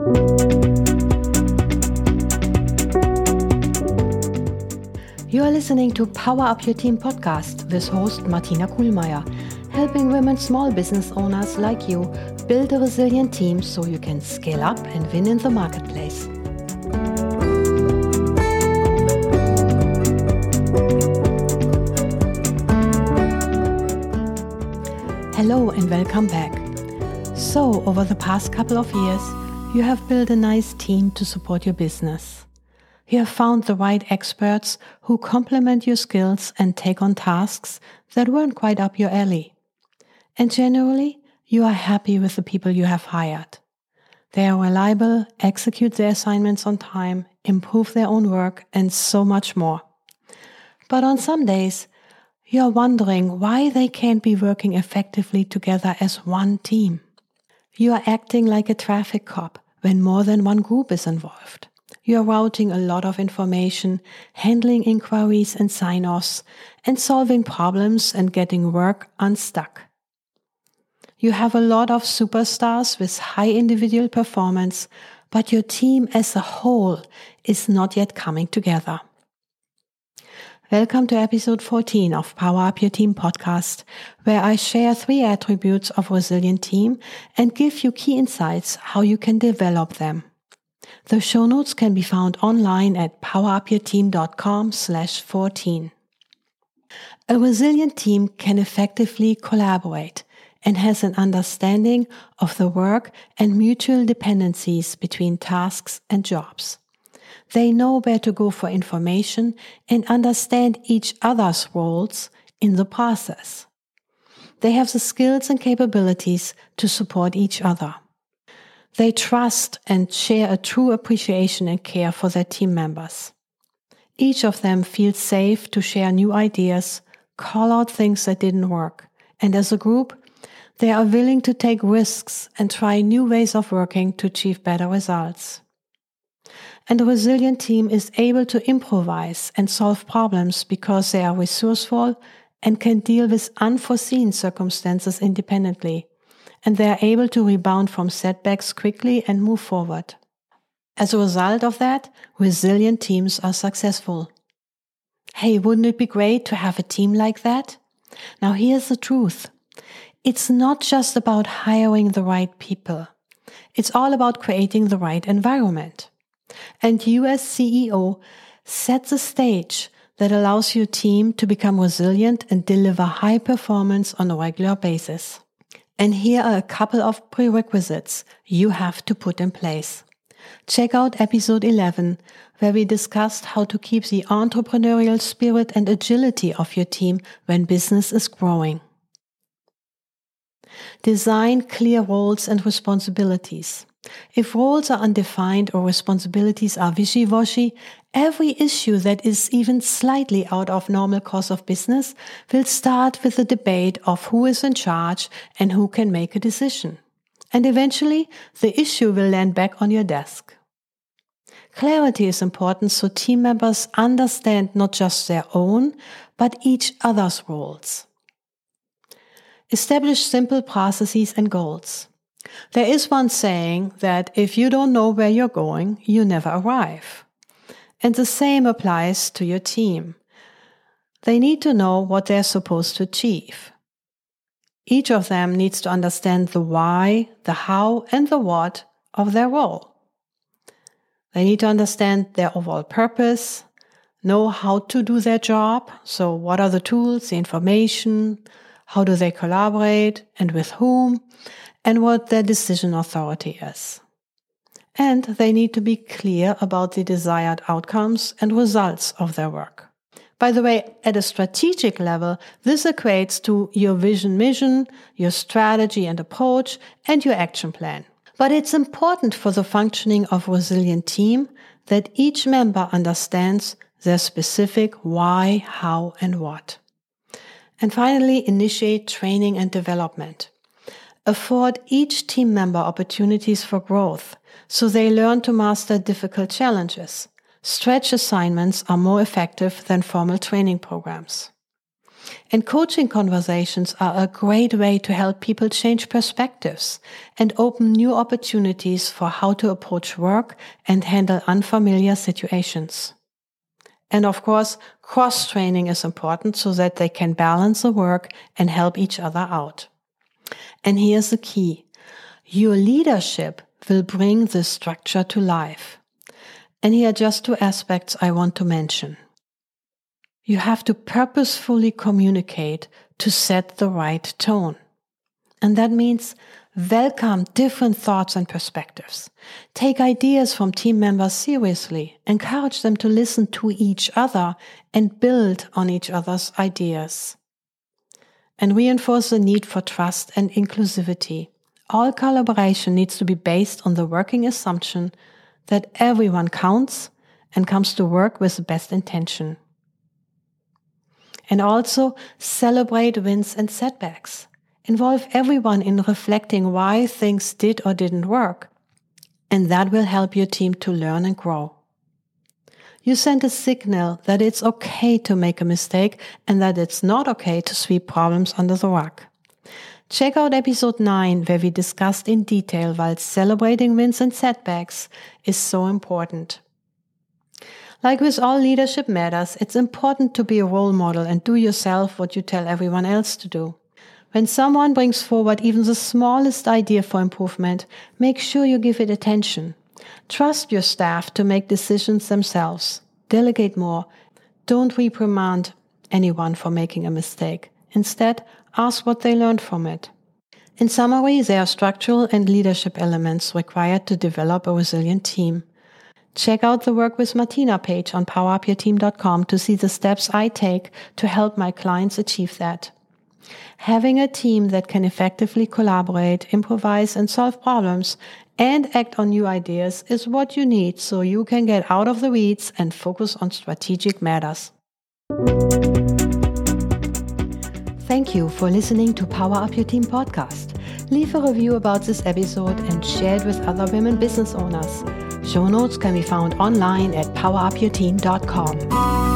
You are listening to Power Up Your Team podcast with host Martina Kuhlmeier, helping women small business owners like you build a resilient team so you can scale up and win in the marketplace. Hello and welcome back. So, over the past couple of years, you have built a nice team to support your business. You have found the right experts who complement your skills and take on tasks that weren't quite up your alley. And generally, you are happy with the people you have hired. They are reliable, execute their assignments on time, improve their own work, and so much more. But on some days, you are wondering why they can't be working effectively together as one team. You are acting like a traffic cop when more than one group is involved. You are routing a lot of information, handling inquiries and sign-offs, and solving problems and getting work unstuck. You have a lot of superstars with high individual performance, but your team as a whole is not yet coming together. Welcome to episode 14 of Power Up Your Team podcast, where I share 3 attributes of a resilient team and give you key insights how you can develop them. The show notes can be found online at powerupyourteam.com/14. A resilient team can effectively collaborate and has an understanding of the work and mutual dependencies between tasks and jobs. They know where to go for information and understand each other's roles in the process. They have the skills and capabilities to support each other. They trust and share a true appreciation and care for their team members. Each of them feels safe to share new ideas, call out things that didn't work, and as a group, they are willing to take risks and try new ways of working to achieve better results. And a resilient team is able to improvise and solve problems because they are resourceful and can deal with unforeseen circumstances independently, and they are able to rebound from setbacks quickly and move forward. As a result of that, resilient teams are successful. Hey, wouldn't it be great to have a team like that? Now here's the truth. It's not just about hiring the right people. It's all about creating the right environment. And you as CEO set the stage that allows your team to become resilient and deliver high performance on a regular basis. And here are a couple of prerequisites you have to put in place. Check out episode 11, where we discussed how to keep the entrepreneurial spirit and agility of your team when business is growing. Design clear roles and responsibilities. If roles are undefined or responsibilities are wishy-washy, every issue that is even slightly out of normal course of business will start with the debate of who is in charge and who can make a decision. And eventually, the issue will land back on your desk. Clarity is important so team members understand not just their own, but each other's roles. Establish simple processes and goals. There is one saying that if you don't know where you're going, you never arrive. And the same applies to your team. They need to know what they're supposed to achieve. Each of them needs to understand the why, the how, and the what of their role. They need to understand their overall purpose, know how to do their job, so what are the tools, the information, how do they collaborate, and with whom, and what their decision authority is. And they need to be clear about the desired outcomes and results of their work. By the way, at a strategic level, this equates to your vision, mission, your strategy and approach, and your action plan. But it's important for the functioning of a resilient team that each member understands their specific why, how, and what. And finally, initiate training and development. Afford each team member opportunities for growth so they learn to master difficult challenges. Stretch assignments are more effective than formal training programs. And coaching conversations are a great way to help people change perspectives and open new opportunities for how to approach work and handle unfamiliar situations. And of course, cross-training is important so that they can balance the work and help each other out. And here's the key. Your leadership will bring this structure to life. And here are just 2 aspects I want to mention. You have to purposefully communicate to set the right tone. And that means welcome different thoughts and perspectives. Take ideas from team members seriously. Encourage them to listen to each other and build on each other's ideas. And reinforce the need for trust and inclusivity. All collaboration needs to be based on the working assumption that everyone counts and comes to work with the best intention. And also celebrate wins and setbacks. Involve everyone in reflecting why things did or didn't work. And that will help your team to learn and grow. You send a signal that it's okay to make a mistake and that it's not okay to sweep problems under the rug. Check out episode 9 where we discussed in detail why celebrating wins and setbacks is so important. Like with all leadership matters, it's important to be a role model and do yourself what you tell everyone else to do. When someone brings forward even the smallest idea for improvement, make sure you give it attention. Trust your staff to make decisions themselves. Delegate more. Don't reprimand anyone for making a mistake. Instead, ask what they learned from it. In summary, there are structural and leadership elements required to develop a resilient team. Check out the Work with Martina page on powerupyourteam.com to see the steps I take to help my clients achieve that. Having a team that can effectively collaborate, improvise, and solve problems and act on new ideas is what you need so you can get out of the weeds and focus on strategic matters. Thank you for listening to Power Up Your Team podcast. Leave a review about this episode and share it with other women business owners. Show notes can be found online at powerupyourteam.com.